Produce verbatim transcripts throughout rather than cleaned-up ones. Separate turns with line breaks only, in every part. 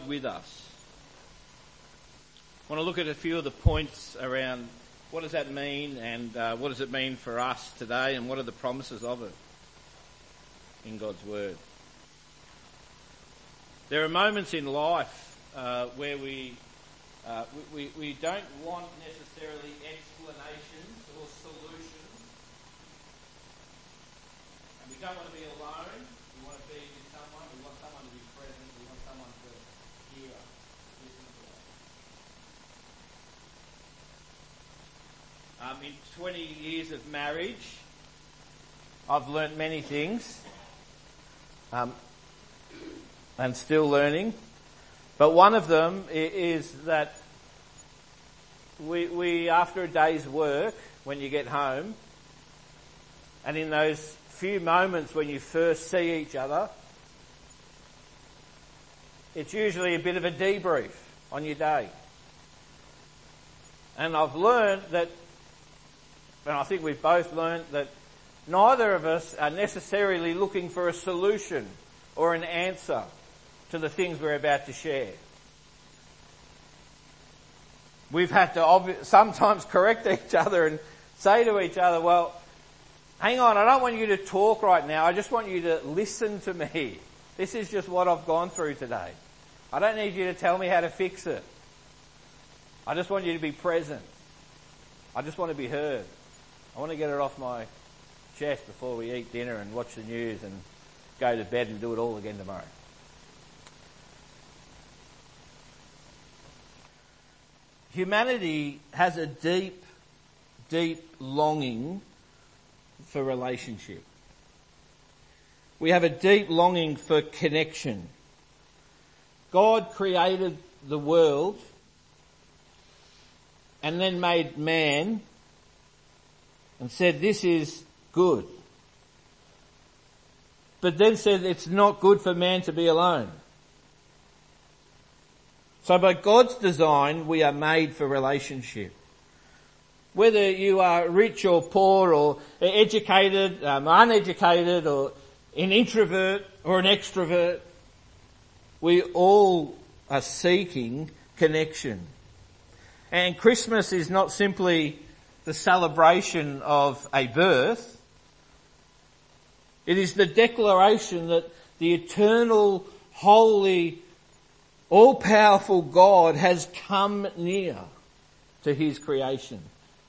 with us. I want to look at a few of the points around what does that mean, and uh, what does it mean for us today, and what are the promises of it in God's Word. There are moments in life uh, where we, uh, we, we we don't want necessarily explanations or solutions, and we don't want to be alone. We want to be with someone. We want someone to be present. We want someone to hear us, listen to us. Um, in twenty years of marriage, I've learnt many things. Um, and still learning. But one of them is that we, we, after a day's work, when you get home, and in those few moments when you first see each other, it's usually a bit of a debrief on your day. And I've learned that, and I think we've both learned that neither of us are necessarily looking for a solution or an answer to the things we're about to share. We've had to obvi- sometimes correct each other and say to each other, well, hang on, I don't want you to talk right now. I just want you to listen to me. This is just what I've gone through today. I don't need you to tell me how to fix it. I just want you to be present. I just want to be heard. I want to get it off my chest before we eat dinner and watch the news and go to bed and do it all again tomorrow. Humanity has a deep, deep longing for relationship. We have a deep longing for connection. God created the world and then made man and said, this is good. But then said it's not good for man to be alone. So by God's design, we are made for relationship. Whether you are rich or poor or educated, um, uneducated, or an introvert or an extrovert, we all are seeking connection. And Christmas is not simply the celebration of a birth. It is the declaration that the eternal, holy, all-powerful God has come near to his creation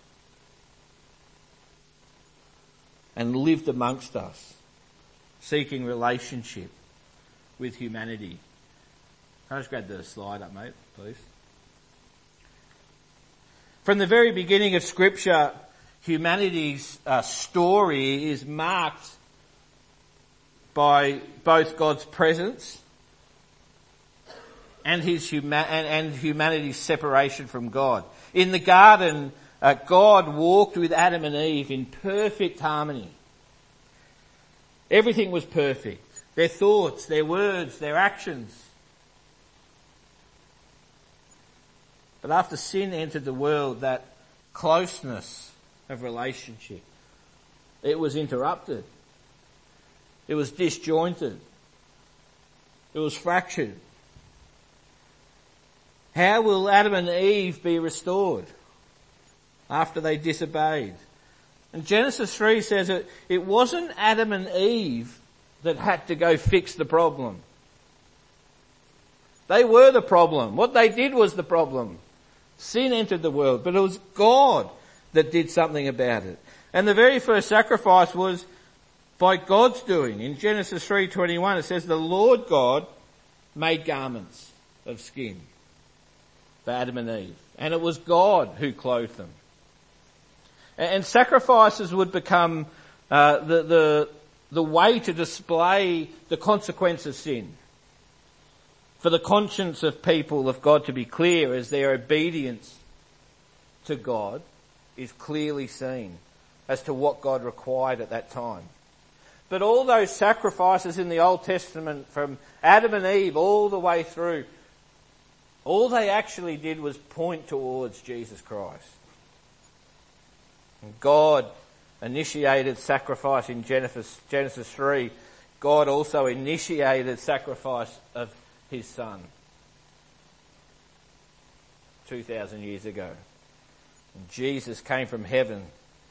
and lived amongst us, seeking relationship with humanity. Can I just grab the slide up, mate, please? From the very beginning of Scripture, humanity's uh, story is marked by both God's presence and his huma- and, and humanity's separation from God. In the garden, uh, God walked with Adam and Eve in perfect harmony. Everything was perfect. Their thoughts, their words, their actions. But after sin entered the world, that closeness of relationship, it was interrupted. It was disjointed. It was fractured. How will Adam and Eve be restored after they disobeyed? And Genesis three says that it wasn't Adam and Eve that had to go fix the problem. They were the problem. What they did was the problem. Sin entered the world, but it was God that did something about it. And the very first sacrifice was by God's doing. In Genesis three twenty-one it says, the Lord God made garments of skin for Adam and Eve. And it was God who clothed them. And sacrifices would become uh, the, the, the way to display the consequence of sin. For the conscience of people of God to be clear as their obedience to God is clearly seen as to what God required at that time. But all those sacrifices in the Old Testament from Adam and Eve all the way through, all they actually did was point towards Jesus Christ. And God initiated sacrifice in Genesis, Genesis three. God also initiated sacrifice of his Son. two thousand years ago. And Jesus came from heaven,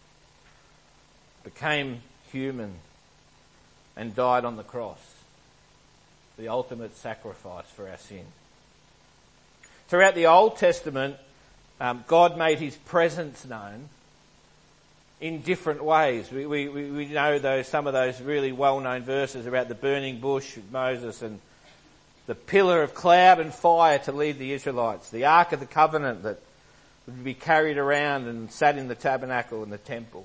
became human, and died on the cross, the ultimate sacrifice for our sin. Throughout the Old Testament, um, God made his presence known in different ways. We, we, we know those, some of those really well-known verses about the burning bush with Moses and the pillar of cloud and fire to lead the Israelites, the Ark of the Covenant that would be carried around and sat in the tabernacle and the temple.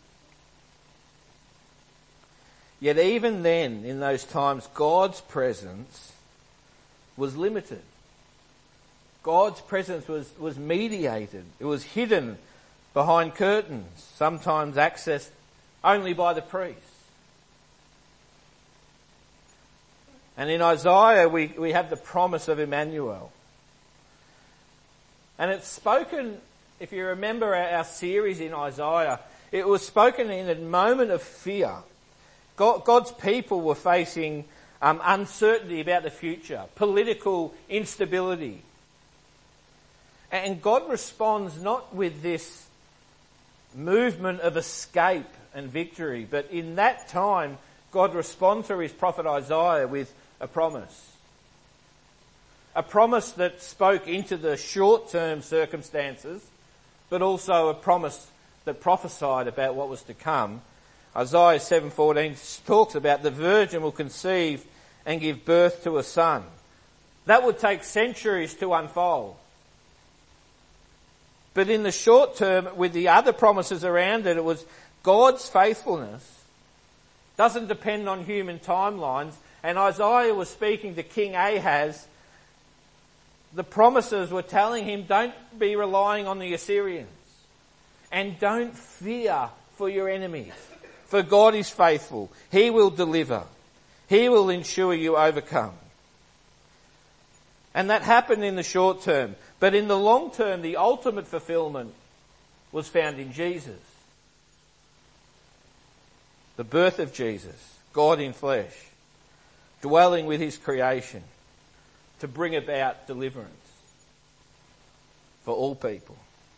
Yet even then, in those times, God's presence was limited. God's presence was, was mediated. It was hidden behind curtains, sometimes accessed only by the priests. And in Isaiah we, we have the promise of Emmanuel. And it's spoken, if you remember our, our series in Isaiah, it was spoken in a moment of fear. God, God's people were facing um, uncertainty about the future, political instability. And God responds not with this movement of escape and victory, but in that time, God responds through his prophet Isaiah with a promise. A promise that spoke into the short-term circumstances, but also a promise that prophesied about what was to come. Isaiah seven fourteen talks about the virgin will conceive and give birth to a son. That would take centuries to unfold. But in the short term, with the other promises around it, it was God's faithfulness doesn't depend on human timelines. And Isaiah was speaking to King Ahaz. The promises were telling him, don't be relying on the Assyrians. And don't fear for your enemies. For God is faithful. He will deliver. He will ensure you overcome. And that happened in the short term. But in the long term, the ultimate fulfillment was found in Jesus. The birth of Jesus, God in flesh, dwelling with his creation to bring about deliverance for all people.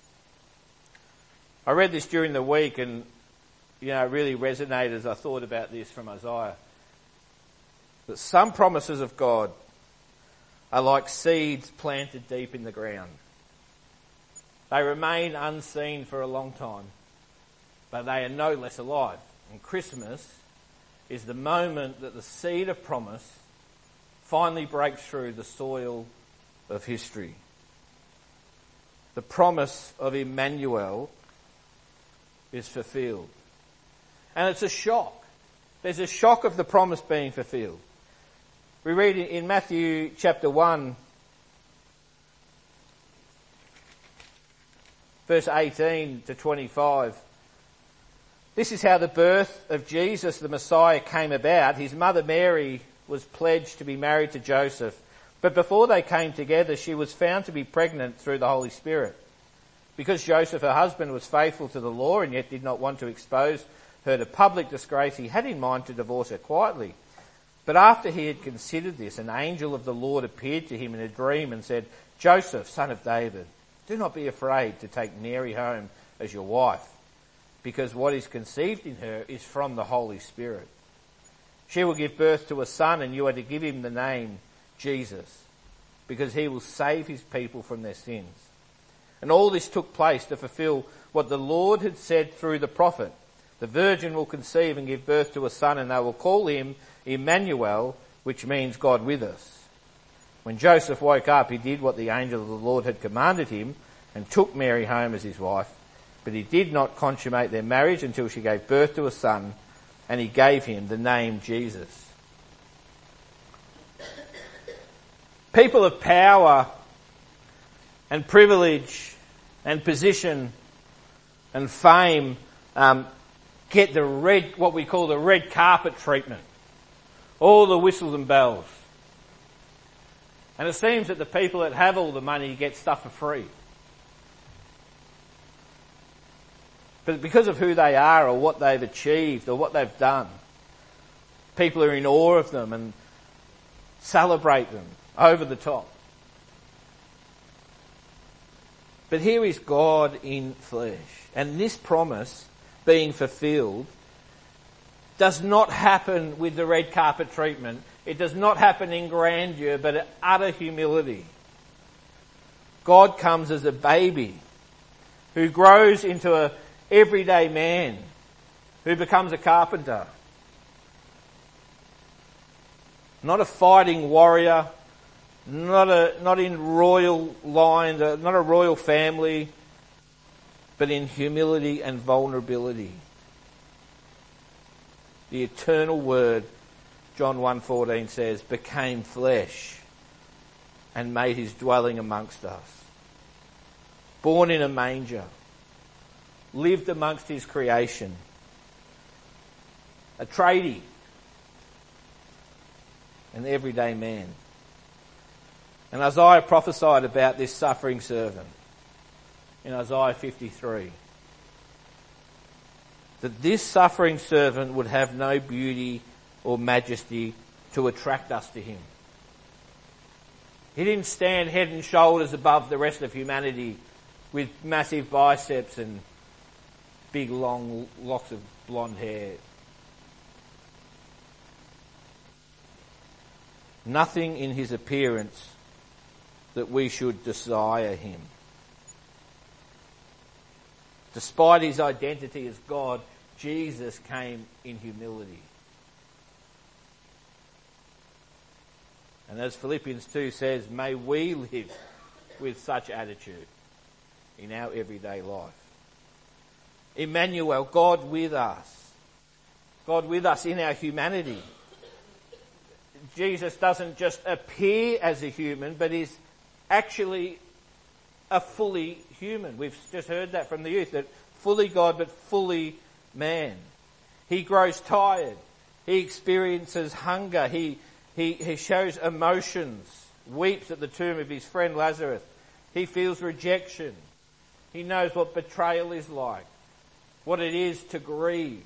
I read this during the week and, you know, it really resonated as I thought about this from Isaiah. That some promises of God are like seeds planted deep in the ground. They remain unseen for a long time, but they are no less alive. And Christmas is the moment that the seed of promise finally breaks through the soil of history. The promise of Emmanuel is fulfilled. And it's a shock. There's a shock of the promise being fulfilled. We read in Matthew chapter one, verse eighteen to twenty-five. This is how the birth of Jesus, the Messiah, came about. His mother Mary was pledged to be married to Joseph. But before they came together, she was found to be pregnant through the Holy Spirit. Because Joseph, her husband, was faithful to the law and yet did not want to expose her to public disgrace, he had in mind to divorce her quietly. But after he had considered this, an angel of the Lord appeared to him in a dream and said, Joseph, son of David, do not be afraid to take Mary home as your wife, because what is conceived in her is from the Holy Spirit. She will give birth to a son, and you are to give him the name Jesus, because he will save his people from their sins. And all this took place to fulfill what the Lord had said through the prophet. The virgin will conceive and give birth to a son, and they will call him Emmanuel, which means God with us. When Joseph woke up, he did what the angel of the Lord had commanded him and took Mary home as his wife. But he did not consummate their marriage until she gave birth to a son, and he gave him the name Jesus. People of power and privilege and position and fame um, get the red, what we call the red carpet treatment. All the whistles and bells. And it seems that the people that have all the money get stuff for free. But because of who they are or what they've achieved or what they've done, people are in awe of them and celebrate them over the top. But here is God in flesh. And this promise being fulfilled does not happen with the red carpet treatment. It does not happen in grandeur, but in utter humility. God comes as a baby who grows into an everyday man, who becomes a carpenter. Not a fighting warrior, not a, not in royal lines, not a royal family, but in humility and vulnerability. The eternal Word, John one fourteen says, became flesh and made his dwelling amongst us. Born in a manger, lived amongst his creation, a tradie, an everyday man. And Isaiah prophesied about this suffering servant in Isaiah fifty-three. That this suffering servant would have no beauty or majesty to attract us to him. He didn't stand head and shoulders above the rest of humanity with massive biceps and big long locks of blonde hair. Nothing in his appearance that we should desire him. Despite his identity as God, Jesus came in humility. And as Philippians two says, may we live with such attitude in our everyday life. Emmanuel, God with us. God with us in our humanity. Jesus doesn't just appear as a human, but is actually a fully human. We've just heard that from the youth, that fully God but fully man. He grows tired. He experiences hunger. He, he, he shows emotions, weeps at the tomb of his friend Lazarus. He feels rejection. He knows what betrayal is like, what it is to grieve.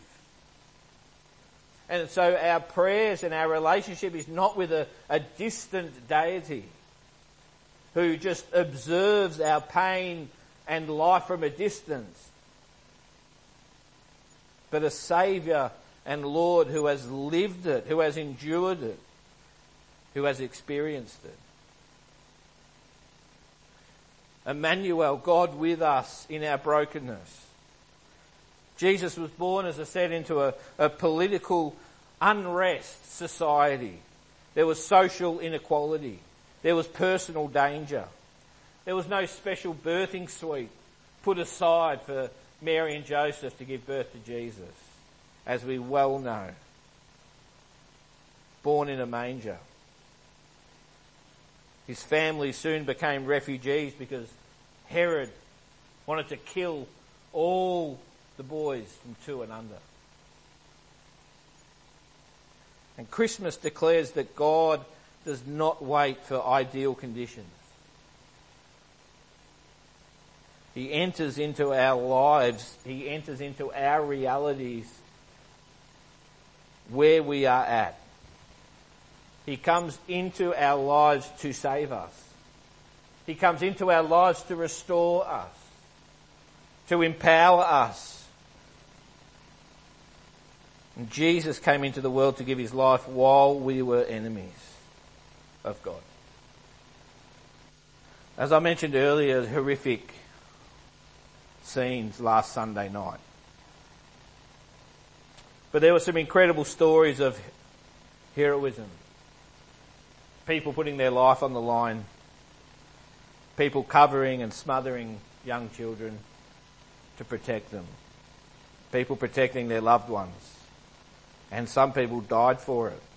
And so our prayers and our relationship is not with a, a distant deity who just observes our pain and life from a distance, but a Saviour and Lord who has lived it, who has endured it, who has experienced it. Emmanuel, God with us in our brokenness. Jesus was born, as I said, into a, a political unrest society. There was social inequality. There was personal danger. There was no special birthing suite put aside for Mary and Joseph to give birth to Jesus, as we well know. Born in a manger. His family soon became refugees because Herod wanted to kill all the boys from two and under. And Christmas declares that God does not wait for ideal conditions. He enters into our lives. He enters into our realities where we are at. He comes into our lives to save us. He comes into our lives to restore us, to empower us. And Jesus came into the world to give his life while we were enemies of God. As I mentioned earlier, horrific scenes last Sunday night. But there were some incredible stories of heroism. People putting their life on the line. People covering and smothering young children to protect them. People protecting their loved ones. And some people died for it.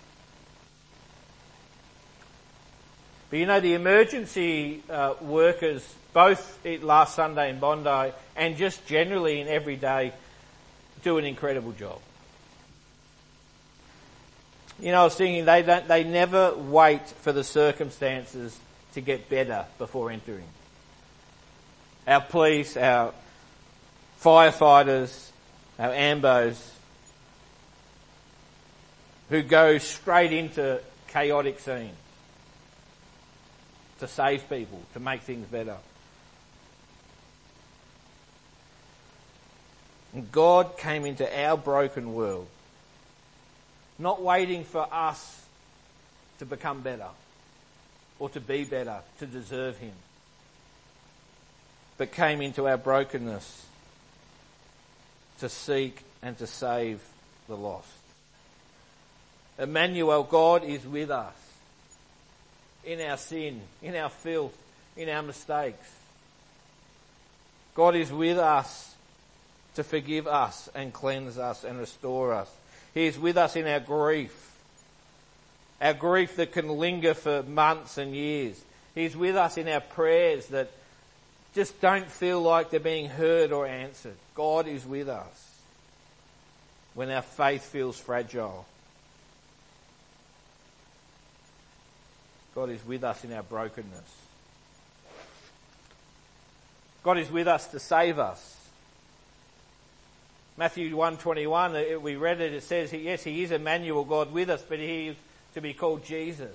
But you know, the emergency uh, workers, both last Sunday in Bondi and just generally in every day, do an incredible job. You know, I was thinking they don't, they never wait for the circumstances to get better before entering. Our police, our firefighters, our ambos, who go straight into chaotic scenes to save people, to make things better. God came into our broken world, not waiting for us to become better or to be better, to deserve him, but came into our brokenness to seek and to save the lost. Emmanuel, God is with us in our sin, in our filth, in our mistakes. God is with us to forgive us and cleanse us and restore us. He is with us in our grief, our grief that can linger for months and years. He's with us in our prayers that just don't feel like they're being heard or answered. God is with us when our faith feels fragile. God is with us in our brokenness. God is with us to save us. Matthew one twenty-one, we read it, it says, yes, he is Emmanuel, God with us, but he is to be called Jesus.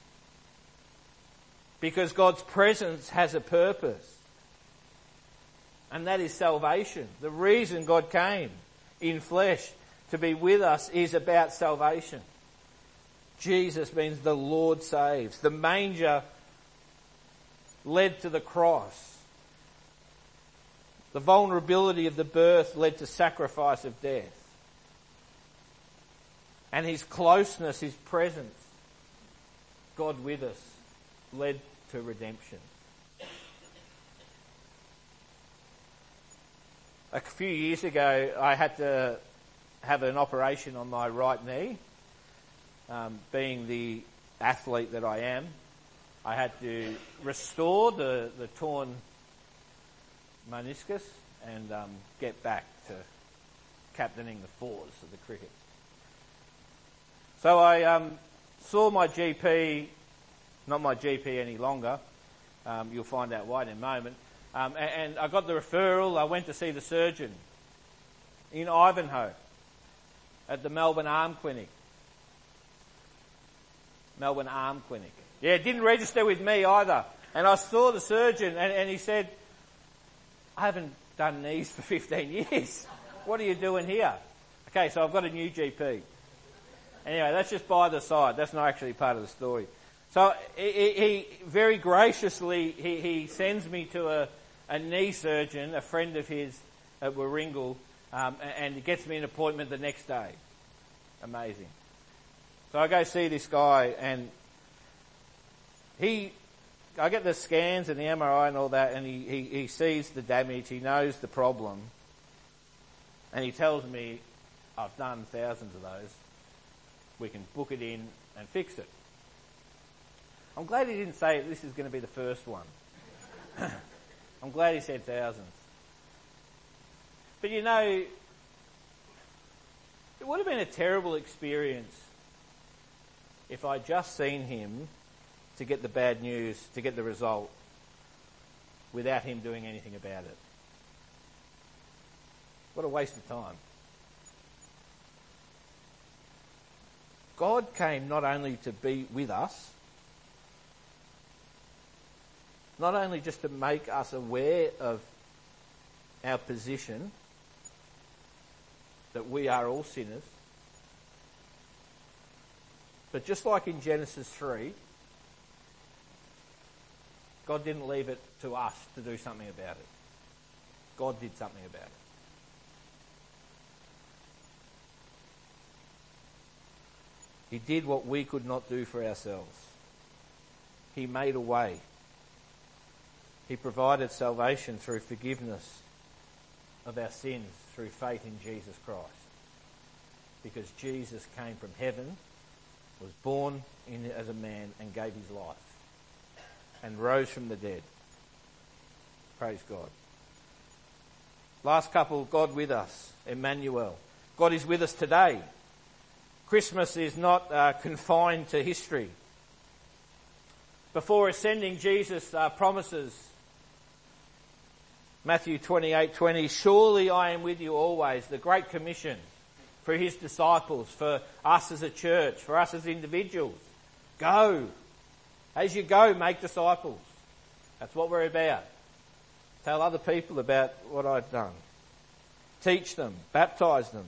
Because God's presence has a purpose. And that is salvation. The reason God came in flesh to be with us is about salvation. Jesus means the Lord saves. The manger led to the cross. The vulnerability of the birth led to sacrifice of death. And his closeness, his presence, God with us, led to redemption. A few years ago, I had to have an operation on my right knee. Um, being the athlete that I am, I had to restore the, the torn meniscus and um, get back to captaining the fours of the cricket. So I um, saw my G P, not my G P any longer, um, you'll find out why in a moment, um, and, and I got the referral. I went to see the surgeon in Ivanhoe at the Melbourne Arm Clinic. Melbourne Arm Clinic. Yeah, it didn't register with me either. And I saw the surgeon and, and he said, I haven't done knees for fifteen years. What are you doing here? Okay, so I've got a new G P. Anyway, that's just by the side. That's not actually part of the story. So he, he very graciously, he, he sends me to a, a knee surgeon, a friend of his at Warringal, um, and he gets me an appointment the next day. Amazing. So I go see this guy and he, I get the scans and the M R I and all that, and he, he, he sees the damage, he knows the problem, and he tells me, I've done thousands of those, we can book it in and fix it. I'm glad he didn't say this is going to be the first one. I'm glad he said thousands. But you know, it would have been a terrible experience if I'd just seen him to get the bad news, to get the result, without him doing anything about it. What a waste of time. God came not only to be with us, not only just to make us aware of our position, that we are all sinners, but just like in Genesis three, God didn't leave it to us to do something about it. God did something about it. He did what we could not do for ourselves. He made a way. He provided salvation through forgiveness of our sins through faith in Jesus Christ. Because Jesus came from heaven, was born in, as a man and gave his life and rose from the dead. Praise God. Last couple, God with us, Emmanuel. God is with us today. Christmas is not uh, confined to history. Before ascending, Jesus uh, promises, Matthew twenty-eight twenty, surely I am with you always, the Great Commission for his disciples, for us as a church, for us as individuals. Go. As you go, make disciples. That's what we're about. Tell other people about what I've done. teach them, baptize them.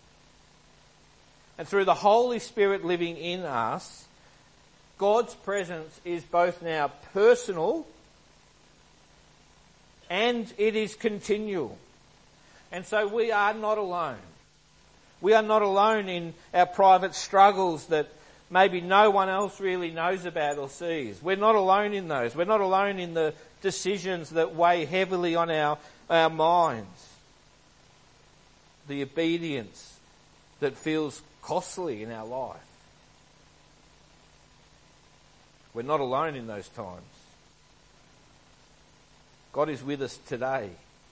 And through the Holy Spirit living in us, God's presence is both now personal and it is continual. And so we are not alone. We are not alone in our private struggles that maybe no one else really knows about or sees. We're not alone in those. We're not alone in the decisions that weigh heavily on our, our minds. The obedience that feels costly in our life. We're not alone in those times. God is with us today.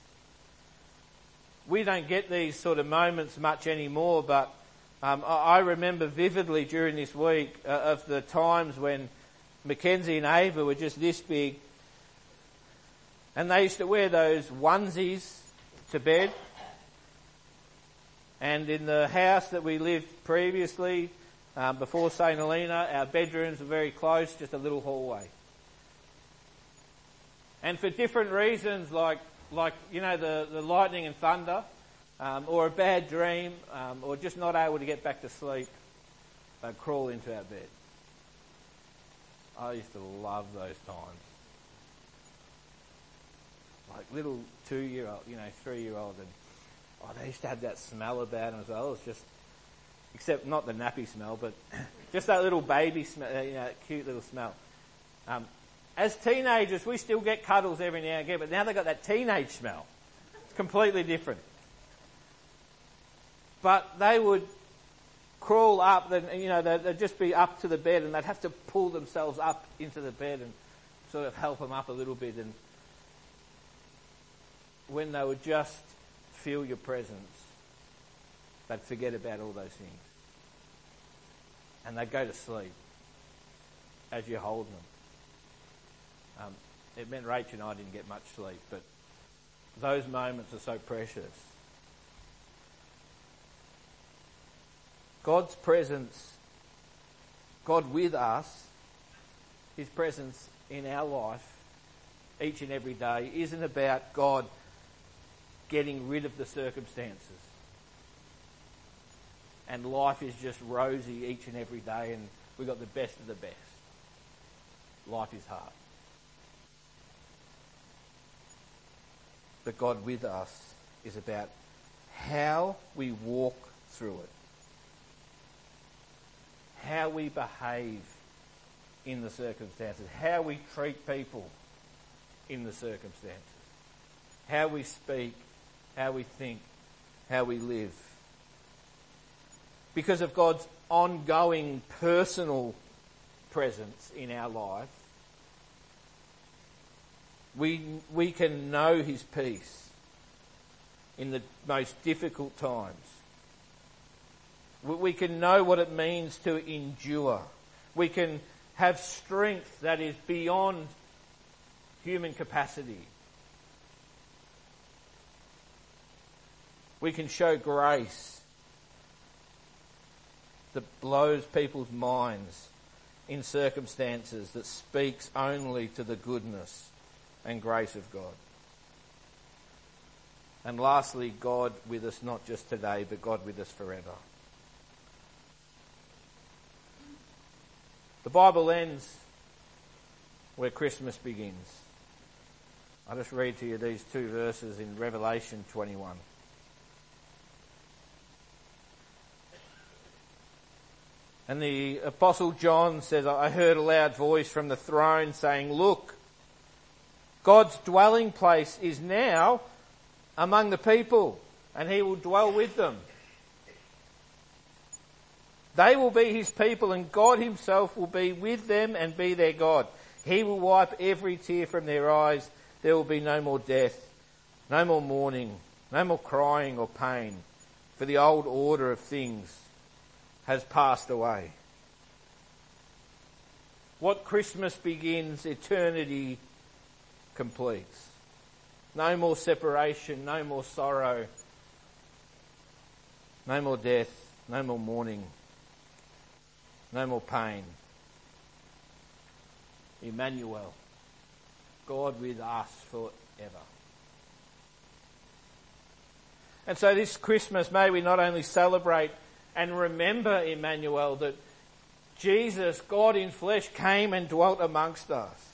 We don't get these sort of moments much anymore, but um, I remember vividly during this week uh, of the times when Mackenzie and Ava were just this big, and they used to wear those onesies to bed. And in the house that we lived previously, um, before Saint Helena, our bedrooms were very close, just a little hallway. And for different reasons, like, like you know, the, the lightning and thunder, um, or a bad dream, um, or just not able to get back to sleep, they'd crawl into our bed. I used to love those times. Like little two-year-old, you know, three-year-old, and oh, they used to have that smell about them as well. It was just, except not the nappy smell, but just that little baby smell, you know, that cute little smell. Um, as teenagers, we still get cuddles every now and again, but now they've got that teenage smell. It's completely different. But they would crawl up, and you know, they'd, they'd just be up to the bed, and they'd have to pull themselves up into the bed and sort of help them up a little bit. And when they would just feel your presence, they'd forget about all those things. And they'd go to sleep as you hold them. Um, it meant Rach and I didn't get much sleep, but those moments are so precious. God's presence, God with us, His presence in our life each and every day isn't about God getting rid of the circumstances. And life is just rosy each and every day, and we've got the best of the best. Life is hard. But God with us is about how we walk through it. How we behave in the circumstances. How we treat people in the circumstances. How we speak. How we think. How we live. Because of God's ongoing personal presence in our life, we, we can know His peace in the most difficult times. We, we can know what it means to endure. We can have strength that is beyond human capacity. We can show grace that blows people's minds in circumstances that speaks only to the goodness and grace of God. And lastly, God with us not just today, but God with us forever. The Bible ends where Christmas begins. I'll just read to you these two verses in Revelation twenty-one. And the Apostle John says, I heard a loud voice from the throne saying, look, God's dwelling place is now among the people, and He will dwell with them. They will be His people, and God Himself will be with them and be their God. He will wipe every tear from their eyes. There will be no more death, no more mourning, no more crying or pain, for the old order of things has passed away. What Christmas begins, eternity completes. No more separation, no more sorrow, no more death, no more mourning, no more pain. Emmanuel, God with us forever. And so this Christmas, may we not only celebrate and remember Emmanuel, that Jesus, God in flesh, came and dwelt amongst us.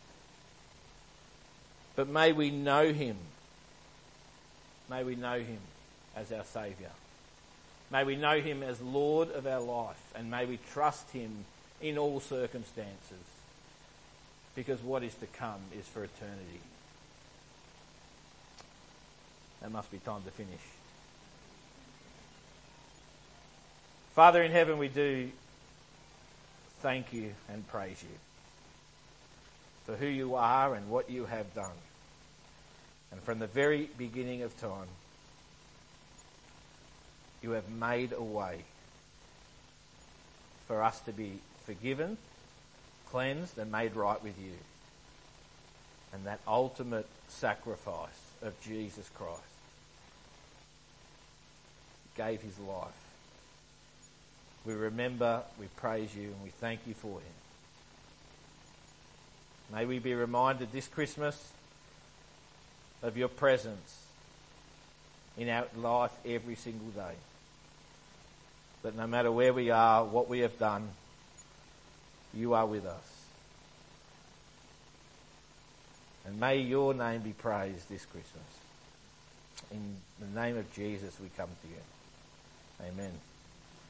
But may we know him. May we know him as our Saviour. May we know him as Lord of our life, and may we trust him in all circumstances, because what is to come is for eternity. That must be time to finish. Father in heaven, we do thank you and praise you for who you are and what you have done. And from the very beginning of time, you have made a way for us to be forgiven, cleansed and made right with you. And that ultimate sacrifice of Jesus Christ gave his life. We remember, we praise you, and we thank you for him. May we be reminded this Christmas of your presence in our life every single day. That no matter where we are, what we have done, you are with us. And may your name be praised this Christmas. In the name of Jesus we come to you. Amen.